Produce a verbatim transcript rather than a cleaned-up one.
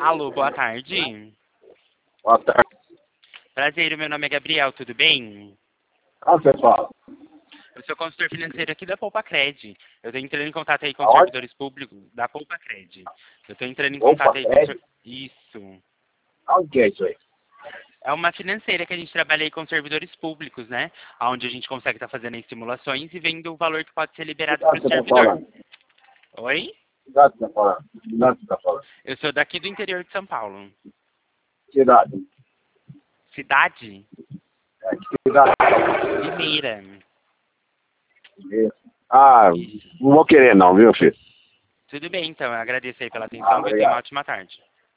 Alô, boa tarde. Boa tarde. Prazer, meu nome é Gabriel, tudo bem? Como você fala? Eu sou consultor financeiro aqui da Poupacred. Eu estou entrando em contato aí com os Aonde? servidores públicos da Poupacred. Eu estou entrando em Opa, contato aí com... Cred? ser- Isso. Onde que é isso aí? É uma financeira que a gente trabalha aí com servidores públicos, né? Onde a gente consegue estar fazendo aí simulações e vendo o valor que pode ser Que liberado para cidade o você tá servidor. falando? Oi? Que cidade você tá falando? Que cidade você tá falando? Eu sou daqui do interior de São Paulo. Que cidade? Cidade? É, que cidade? Limeira. Ah, Isso. não vou querer não, viu, filho? Tudo bem, então. Eu agradeço aí pela Ah, atenção e tenha uma obrigado. ótima tarde.